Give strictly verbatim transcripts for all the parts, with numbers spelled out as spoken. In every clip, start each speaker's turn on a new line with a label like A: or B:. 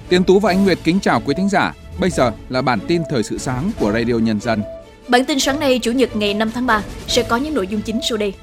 A: Tiến Tú và Anh Nguyệt kính chào quý thính giả. Bây giờ là bản tin thời sự sáng của Radio Nhân dân.
B: Bản tin sáng nay Chủ nhật ngày năm tháng ba sẽ có những nội dung chính sau đây.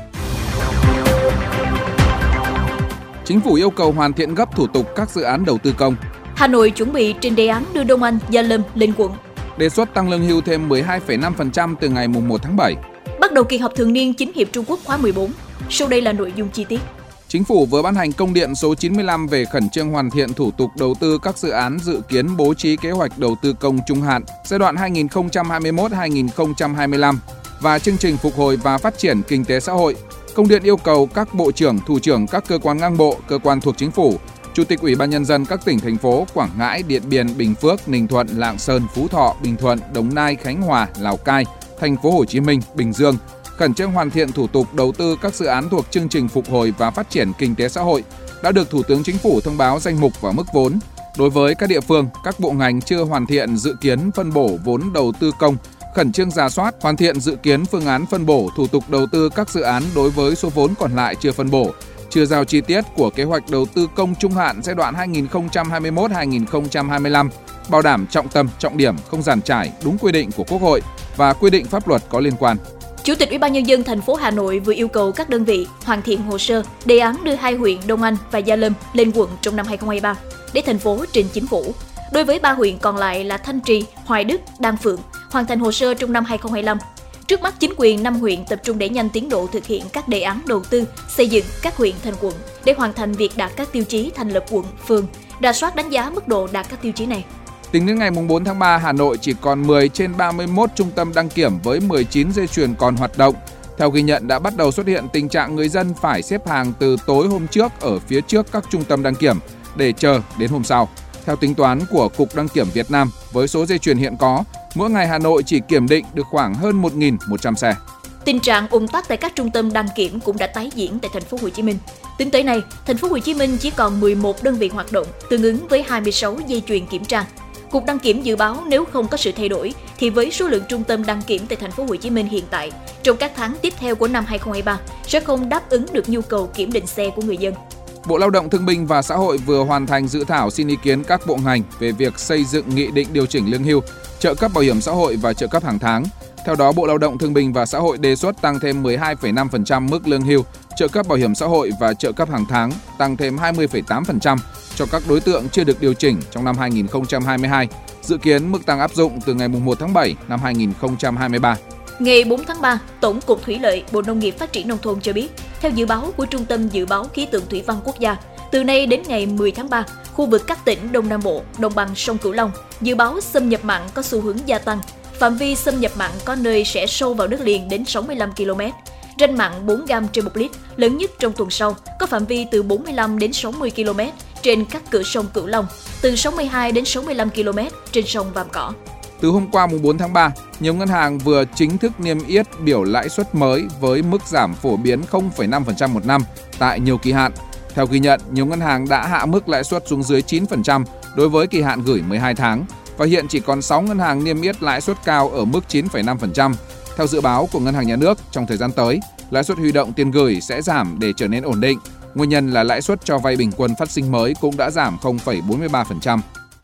A: Chính phủ yêu cầu hoàn thiện gấp thủ tục các dự án đầu tư công.
B: Hà Nội chuẩn bị trình đề án đưa Đông Anh, Gia Lâm lên quận.
A: Đề xuất tăng lương hưu thêm mười hai phẩy năm phần trăm từ ngày mùng một tháng bảy.
B: Bắt đầu kỳ họp thường niên Chính hiệp Trung Quốc khóa mười bốn. Sau đây là nội dung chi tiết.
A: Chính phủ vừa ban hành công điện số chín mươi lăm về khẩn trương hoàn thiện thủ tục đầu tư các dự án dự kiến bố trí kế hoạch đầu tư công trung hạn giai đoạn hai nghìn không trăm hai mươi mốt đến hai nghìn không trăm hai mươi lăm và chương trình phục hồi và phát triển kinh tế xã hội. Công điện yêu cầu các bộ trưởng, thủ trưởng các cơ quan ngang bộ, cơ quan thuộc chính phủ, Chủ tịch Ủy ban Nhân dân các tỉnh, thành phố Quảng Ngãi, Điện Biên, Bình Phước, Ninh Thuận, Lạng Sơn, Phú Thọ, Bình Thuận, Đồng Nai, Khánh Hòa, Lào Cai, Thành phố Hồ Chí Minh, Bình Dương khẩn trương hoàn thiện thủ tục đầu tư các dự án thuộc chương trình phục hồi và phát triển kinh tế xã hội đã được Thủ tướng Chính phủ thông báo danh mục và mức vốn. Đối với các địa phương, các bộ ngành chưa hoàn thiện dự kiến phân bổ vốn đầu tư công, khẩn trương rà soát, hoàn thiện dự kiến phương án phân bổ thủ tục đầu tư các dự án đối với số vốn còn lại chưa phân bổ, chưa giao chi tiết của kế hoạch đầu tư công trung hạn giai đoạn hai nghìn không trăm hai mươi mốt đến hai nghìn không trăm hai mươi lăm, bảo đảm trọng tâm, trọng điểm, không giàn trải, đúng quy định của Quốc hội và quy định pháp luật có liên quan.
B: Chủ tịch Ủy ban Nhân dân thành phố Hà Nội vừa yêu cầu các đơn vị hoàn thiện hồ sơ đề án đưa hai huyện Đông Anh và Gia Lâm lên quận trong năm hai không hai ba để thành phố trình Chính phủ. Đối với ba huyện còn lại là Thanh Trì, Hoài Đức, Đan Phượng hoàn thành hồ sơ trong năm hai không hai lăm. Trước mắt, chính quyền năm huyện tập trung đẩy nhanh tiến độ thực hiện các đề án đầu tư, xây dựng các huyện thành quận để hoàn thành việc đạt các tiêu chí thành lập quận, phường, rà soát đánh giá mức độ đạt các tiêu chí này.
A: Tính đến ngày bốn tháng ba, Hà Nội chỉ còn mười trên ba mươi mốt trung tâm đăng kiểm với mười chín dây chuyền còn hoạt động. Theo ghi nhận, đã bắt đầu xuất hiện tình trạng người dân phải xếp hàng từ tối hôm trước ở phía trước các trung tâm đăng kiểm để chờ đến hôm sau. Theo tính toán của Cục Đăng kiểm Việt Nam, với số dây chuyền hiện có, mỗi ngày Hà Nội chỉ kiểm định được khoảng hơn một nghìn một trăm xe.
B: Tình trạng ùn tắc tại các trung tâm đăng kiểm cũng đã tái diễn tại thành phố Hồ Chí Minh. Tính tới nay, thành phố Hồ Chí Minh chỉ còn mười một đơn vị hoạt động, tương ứng với hai mươi sáu dây chuyền kiểm tra. Cục Đăng kiểm dự báo nếu không có sự thay đổi thì với số lượng trung tâm đăng kiểm tại thành phố Hồ Chí Minh hiện tại, trong các tháng tiếp theo của năm hai không hai ba sẽ không đáp ứng được nhu cầu kiểm định xe của người dân.
A: Bộ Lao động Thương binh và Xã hội vừa hoàn thành dự thảo xin ý kiến các bộ ngành về việc xây dựng nghị định điều chỉnh lương hưu, trợ cấp bảo hiểm xã hội và trợ cấp hàng tháng. Theo đó, Bộ Lao động Thương binh và Xã hội đề xuất tăng thêm mười hai phẩy năm phần trăm mức lương hưu, trợ cấp bảo hiểm xã hội và trợ cấp hàng tháng, tăng thêm hai mươi phẩy tám phần trăm cho các đối tượng chưa được điều chỉnh trong năm hai nghìn không trăm hai mươi hai. Dự kiến mức tăng áp dụng từ ngày mùng một tháng bảy năm hai nghìn không trăm hai mươi ba.
B: Ngày bốn tháng ba, Tổng cục Thủy lợi, Bộ Nông nghiệp Phát triển Nông thôn cho biết, theo dự báo của Trung tâm Dự báo Khí tượng Thủy văn Quốc gia, từ nay đến ngày mười tháng ba, khu vực các tỉnh Đông Nam Bộ, đồng bằng sông Cửu Long, dự báo xâm nhập mặn có xu hướng gia tăng. Phạm vi xâm nhập mặn có nơi sẽ sâu vào đất liền đến sáu mươi lăm ki lô mét. Ranh mặn bốn gam trên một lít, lớn nhất trong tuần sau, có phạm vi từ bốn mươi lăm đến sáu mươi ki lô mét trên các cửa sông Cửu Long, từ sáu mươi hai đến sáu mươi lăm ki lô mét trên sông Vàm Cỏ.
A: Từ hôm qua mùng bốn tháng ba, nhiều ngân hàng vừa chính thức niêm yết biểu lãi suất mới với mức giảm phổ biến không phẩy năm phần trăm một năm tại nhiều kỳ hạn. Theo ghi nhận, nhiều ngân hàng đã hạ mức lãi suất xuống dưới chín phần trăm đối với kỳ hạn gửi mười hai tháng và hiện chỉ còn sáu ngân hàng niêm yết lãi suất cao ở mức chín phẩy năm phần trăm. Theo dự báo của Ngân hàng Nhà nước, trong thời gian tới, lãi suất huy động tiền gửi sẽ giảm để trở nên ổn định. Nguyên nhân là lãi suất cho vay bình quân phát sinh mới cũng đã giảm không phẩy bốn mươi ba phần trăm.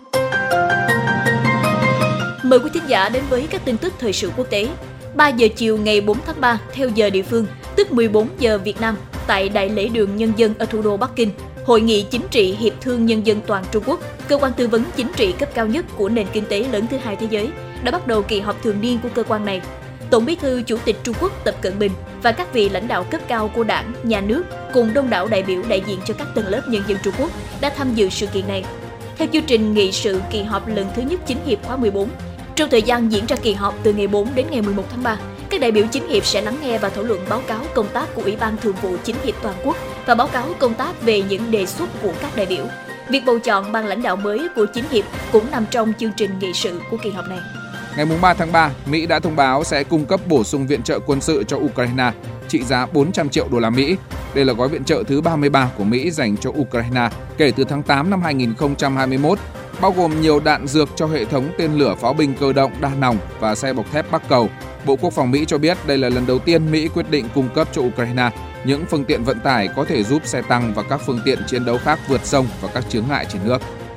B: Mời quý thính giả đến với các tin tức thời sự quốc tế. ba giờ chiều ngày bốn tháng ba theo giờ địa phương, tức mười bốn giờ Việt Nam, tại Đại lễ đường Nhân dân ở thủ đô Bắc Kinh, Hội nghị Chính trị Hiệp thương Nhân dân toàn Trung Quốc, cơ quan tư vấn chính trị cấp cao nhất của nền kinh tế lớn thứ hai thế giới, đã bắt đầu kỳ họp thường niên của cơ quan này. Tổng Bí thư Chủ tịch Trung Quốc Tập Cận Bình và các vị lãnh đạo cấp cao của Đảng, Nhà nước cùng đông đảo đại biểu đại diện cho các tầng lớp nhân dân Trung Quốc đã tham dự sự kiện này. Theo chương trình nghị sự kỳ họp lần thứ nhất Chính hiệp khóa mười bốn, trong thời gian diễn ra kỳ họp từ ngày bốn đến ngày mười một tháng ba, các đại biểu Chính hiệp sẽ lắng nghe và thảo luận báo cáo công tác của Ủy ban Thường vụ Chính hiệp toàn quốc và báo cáo công tác về những đề xuất của các đại biểu. Việc bầu chọn ban lãnh đạo mới của Chính hiệp cũng nằm trong chương trình nghị sự của kỳ họp này.
A: Ngày ba tháng ba, Mỹ đã thông báo sẽ cung cấp bổ sung viện trợ quân sự cho Ukraine trị giá bốn trăm triệu đô la Mỹ. Đây là gói viện trợ thứ ba mươi ba của Mỹ dành cho Ukraine kể từ tháng tám năm hai nghìn không trăm hai mươi mốt, bao gồm nhiều đạn dược cho hệ thống tên lửa pháo binh cơ động đa nòng và xe bọc thép Bắc Cầu. Bộ Quốc phòng Mỹ cho biết đây là lần đầu tiên Mỹ quyết định cung cấp cho Ukraine những phương tiện vận tải có thể giúp xe tăng và các phương tiện chiến đấu khác vượt sông và các chướng ngại trên nước.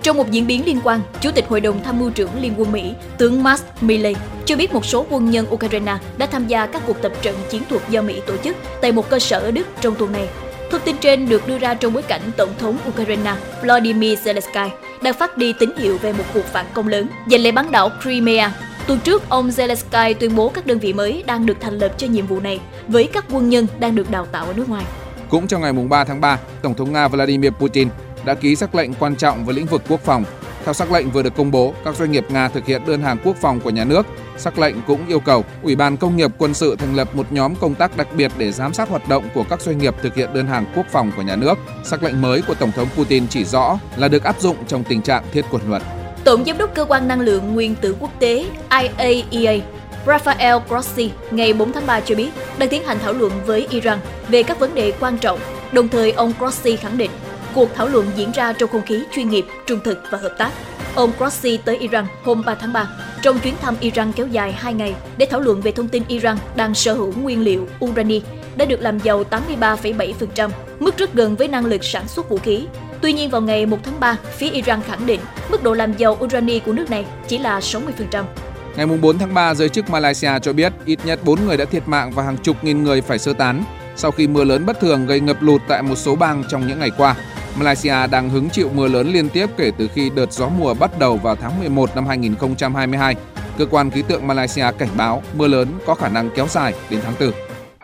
B: Trong một diễn biến liên quan, Chủ tịch Hội đồng Tham mưu trưởng Liên quân Mỹ, tướng Mark Milley, cho biết một số quân nhân Ukraine đã tham gia các cuộc tập trận chiến thuật do Mỹ tổ chức tại một cơ sở ở Đức trong tuần này. Thông tin trên được đưa ra trong bối cảnh Tổng thống Ukraine Volodymyr Zelensky đang phát đi tín hiệu về một cuộc phản công lớn giành lấy bán đảo Crimea. Tuần trước, ông Zelensky tuyên bố các đơn vị mới đang được thành lập cho nhiệm vụ này với các quân nhân đang được đào tạo ở nước ngoài.
A: Cũng trong ngày ba tháng ba, Tổng thống Nga Vladimir Putin đã ký sắc lệnh quan trọng với lĩnh vực quốc phòng. Theo sắc lệnh vừa được công bố, các doanh nghiệp Nga thực hiện đơn hàng quốc phòng của nhà nước. Sắc lệnh cũng yêu cầu Ủy ban Công nghiệp Quân sự thành lập một nhóm công tác đặc biệt để giám sát hoạt động của các doanh nghiệp thực hiện đơn hàng quốc phòng của nhà nước. Sắc lệnh mới của Tổng thống Putin chỉ rõ là được áp dụng trong tình trạng thiết quân luật.
B: Tổng giám đốc Cơ quan Năng lượng Nguyên tử Quốc tế I A E A Rafael Grossi ngày bốn tháng ba cho biết đang tiến hành thảo luận với Iran về các vấn đề quan trọng. Đồng thời, ông Grossi khẳng định cuộc thảo luận diễn ra trong không khí chuyên nghiệp, trung thực và hợp tác. Ông Grossi tới Iran hôm ba tháng ba trong chuyến thăm Iran kéo dài hai ngày để thảo luận về thông tin Iran đang sở hữu nguyên liệu urani đã được làm giàu tám mươi ba phẩy bảy phần trăm, mức rất gần với năng lực sản xuất vũ khí. Tuy nhiên, vào ngày một tháng ba, phía Iran khẳng định mức độ làm giàu urani của nước này chỉ là sáu mươi phần trăm.
A: Ngày bốn tháng ba, giới chức Malaysia cho biết ít nhất bốn người đã thiệt mạng và hàng chục nghìn người phải sơ tán sau khi mưa lớn bất thường gây ngập lụt tại một số bang trong những ngày qua. Malaysia đang hứng chịu mưa lớn liên tiếp kể từ khi đợt gió mùa bắt đầu vào tháng mười một năm hai nghìn không trăm hai mươi hai. Cơ quan khí tượng Malaysia cảnh báo mưa lớn có khả năng kéo dài đến tháng tư.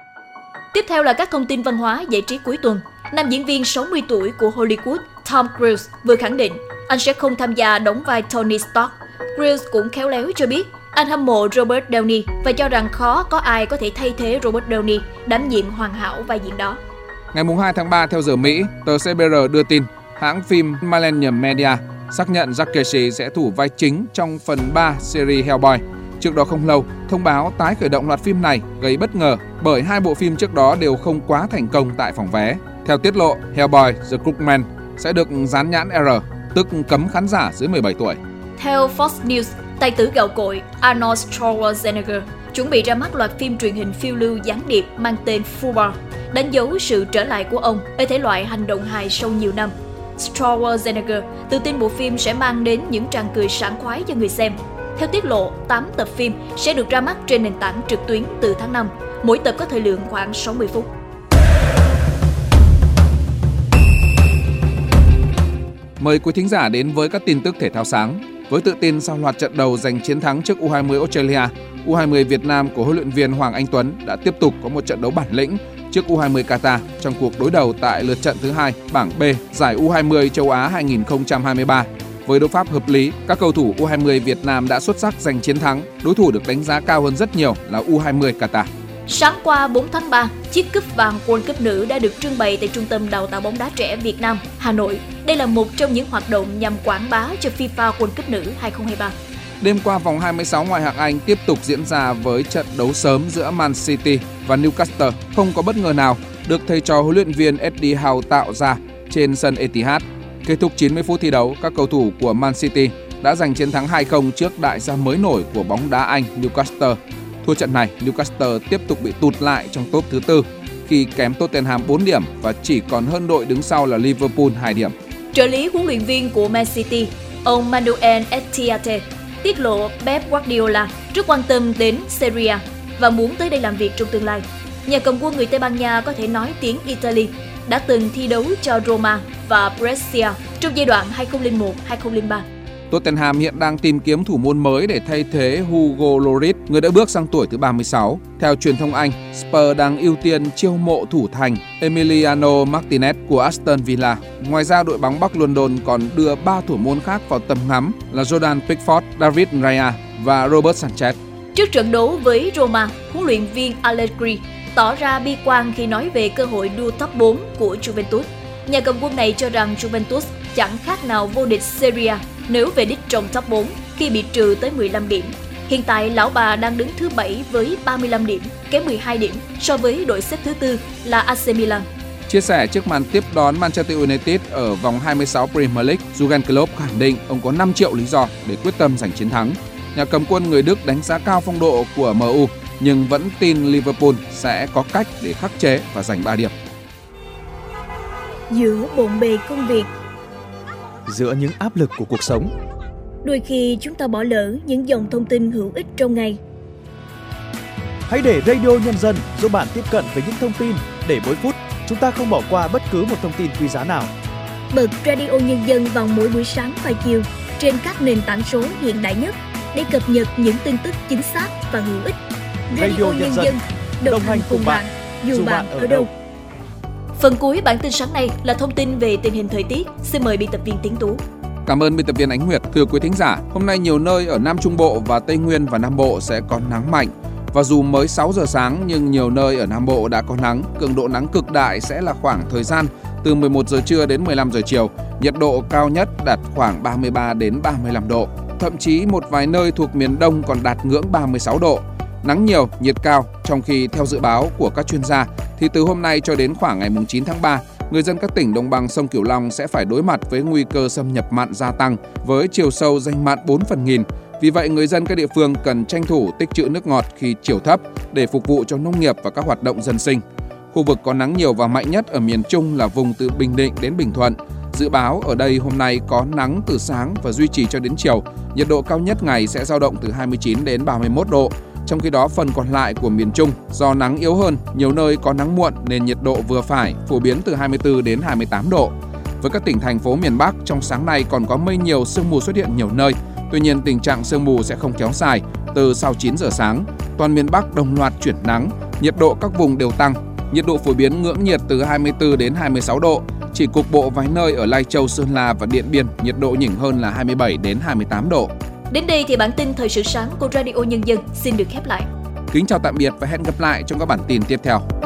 B: Tiếp theo là các thông tin văn hóa giải trí cuối tuần. Nam diễn viên sáu mươi tuổi của Hollywood Tom Cruise vừa khẳng định anh sẽ không tham gia đóng vai Tony Stark. Cruise cũng khéo léo cho biết anh hâm mộ Robert Downey và cho rằng khó có ai có thể thay thế Robert Downey đảm nhiệm hoàn hảo vai diễn đó.
A: Ngày hai tháng ba theo giờ Mỹ, tờ xê bê rờ đưa tin hãng phim Millennium Media xác nhận Jack Casey sẽ thủ vai chính trong phần ba series Hellboy. Trước đó không lâu, thông báo tái khởi động loạt phim này gây bất ngờ bởi hai bộ phim trước đó đều không quá thành công tại phòng vé. Theo tiết lộ, Hellboy The Crookman sẽ được dán nhãn R, tức cấm khán giả dưới mười bảy tuổi.
B: Theo Fox News, tài tử gạo cội Arnold Schwarzenegger chuẩn bị ra mắt loạt phim truyền hình phiêu lưu gián điệp mang tên Fubar, đánh dấu sự trở lại của ông ở thể loại hành động hài sau nhiều năm. Schwarzenegger tự tin bộ phim sẽ mang đến những tràng cười sảng khoái cho người xem. Theo tiết lộ, tám tập phim sẽ được ra mắt trên nền tảng trực tuyến từ tháng năm, mỗi tập có thời lượng khoảng sáu mươi phút.
A: Mời quý thính giả đến với các tin tức thể thao sáng. Với tự tin sau loạt trận đầu giành chiến thắng trước U hai mươi Australia, U hai mươi Việt Nam của huấn luyện viên Hoàng Anh Tuấn đã tiếp tục có một trận đấu bản lĩnh trước U hai mươi Qatar trong cuộc đối đầu tại lượt trận thứ hai bảng B giải U hai mươi châu Á hai nghìn không trăm hai mươi ba. Với đấu pháp hợp lý, các cầu thủ U hai mươi Việt Nam đã xuất sắc giành chiến thắng. Đối thủ được đánh giá cao hơn rất nhiều là U hai mươi Qatar.
B: Sáng qua bốn tháng ba, chiếc cúp vàng World Cup nữ đã được trưng bày tại Trung tâm Đào tạo bóng đá trẻ Việt Nam, Hà Nội. Đây là một trong những hoạt động nhằm quảng bá cho FIFA World Cup nữ hai không hai ba.
A: Đêm qua, vòng hai mươi sáu ngoại hạng Anh tiếp tục diễn ra với trận đấu sớm giữa Man City và Newcastle. Không có bất ngờ nào được thầy trò huấn luyện viên Eddie Howe tạo ra trên sân Etihad. Kết thúc chín mươi phút thi đấu, các cầu thủ của Man City đã giành chiến thắng hai không trước đại gia mới nổi của bóng đá Anh Newcastle. Thua trận này, Newcastle tiếp tục bị tụt lại trong top thứ tư khi kém Tottenham bốn điểm và chỉ còn hơn đội đứng sau là Liverpool hai điểm.
B: Trợ lý huấn luyện viên của Man City, ông Manuel Etiate, tiết lộ Pep Guardiola rất quan tâm đến Serie A và muốn tới đây làm việc trong tương lai. Nhà cầm quân người Tây Ban Nha có thể nói tiếng Italy, đã từng thi đấu cho Roma và Brescia trong giai đoạn hai không không một đến hai không không ba.
A: Tottenham hiện đang tìm kiếm thủ môn mới để thay thế Hugo Lloris, người đã bước sang tuổi thứ ba mươi sáu. Theo truyền thông Anh, Spurs đang ưu tiên chiêu mộ thủ thành Emiliano Martinez của Aston Villa. Ngoài ra, đội bóng Bắc London còn đưa ba thủ môn khác vào tầm ngắm là Jordan Pickford, David Raya và Robert Sanchez.
B: Trước trận đấu với Roma, huấn luyện viên Allegri tỏ ra bi quan khi nói về cơ hội đua top bốn của Juventus. Nhà cầm quân này cho rằng Juventus chẳng khác nào vô địch Serie A nếu về đích trong top bốn khi bị trừ tới mười lăm điểm. Hiện tại, lão bà đang đứng thứ bảy với ba mươi lăm điểm, kém mười hai điểm so với đội xếp thứ tư là a xê Milan.
A: Chia sẻ trước màn tiếp đón Manchester United ở vòng hai mươi sáu Premier League, Jurgen Klopp khẳng định ông có năm triệu lý do để quyết tâm giành chiến thắng. Nhà cầm quân người Đức đánh giá cao phong độ của em u nhưng vẫn tin Liverpool sẽ có cách để khắc chế và giành ba điểm.
B: Giữa bộn bề công việc,
C: giữa những áp lực của cuộc sống.
B: Đôi khi chúng ta bỏ lỡ những dòng thông tin hữu ích trong ngày.
C: Hãy để Radio Nhân dân giúp bạn tiếp cận với những thông tin để mỗi phút chúng ta không bỏ qua bất cứ một thông tin quý giá nào.
B: Bật Radio Nhân dân vào mỗi buổi sáng và chiều trên các nền tảng số hiện đại nhất để cập nhật những tin tức chính xác và hữu ích. Radio, Radio Nhân dân, đồng hành cùng bạn, dù bạn, bạn ở đâu. Phần cuối bản tin sáng nay là thông tin về tình hình thời tiết. Xin mời biên tập viên Tiến Tú.
A: Cảm ơn biên tập viên Ánh Nguyệt. Thưa quý thính giả, hôm nay nhiều nơi ở Nam Trung Bộ và Tây Nguyên và Nam Bộ sẽ có nắng mạnh. Và dù mới sáu giờ sáng nhưng nhiều nơi ở Nam Bộ đã có nắng. Cường độ nắng cực đại sẽ là khoảng thời gian từ mười một giờ trưa đến mười lăm giờ chiều. Nhiệt độ cao nhất đạt khoảng ba mươi ba đến ba mươi lăm độ. Thậm chí một vài nơi thuộc miền Đông còn đạt ngưỡng ba mươi sáu độ. Nắng nhiều, nhiệt cao, trong khi theo dự báo của các chuyên gia thì từ hôm nay cho đến khoảng ngày chín tháng ba, người dân các tỉnh đồng bằng sông Cửu Long sẽ phải đối mặt với nguy cơ xâm nhập mặn gia tăng với chiều sâu danh mặn bốn phần nghìn. Vì vậy, người dân các địa phương cần tranh thủ tích trữ nước ngọt khi chiều thấp để phục vụ cho nông nghiệp và các hoạt động dân sinh. Khu vực có nắng nhiều và mạnh nhất ở miền Trung là vùng từ Bình Định đến Bình Thuận. Dự báo ở đây hôm nay có nắng từ sáng và duy trì cho đến chiều. Nhiệt độ cao nhất ngày sẽ dao động từ hai mươi chín đến ba mươi mốt độ. Trong khi đó, phần còn lại của miền Trung do nắng yếu hơn, nhiều nơi có nắng muộn nên nhiệt độ vừa phải, phổ biến từ hai mươi tư đến hai mươi tám độ. Với các tỉnh thành phố miền Bắc, trong sáng nay còn có mây nhiều, sương mù xuất hiện nhiều nơi. Tuy nhiên, tình trạng sương mù sẽ không kéo dài. Từ sau chín giờ sáng, toàn miền Bắc đồng loạt chuyển nắng, nhiệt độ các vùng đều tăng. Nhiệt độ phổ biến ngưỡng nhiệt từ hai mươi tư đến hai mươi sáu độ. Chỉ cục bộ vài nơi ở Lai Châu, Sơn La và Điện Biên, nhiệt độ nhỉnh hơn là hai mươi bảy đến hai mươi tám độ.
B: Đến đây thì bản tin thời sự sáng của Radio Nhân dân xin được khép lại.
A: Kính chào tạm biệt và hẹn gặp lại trong các bản tin tiếp theo.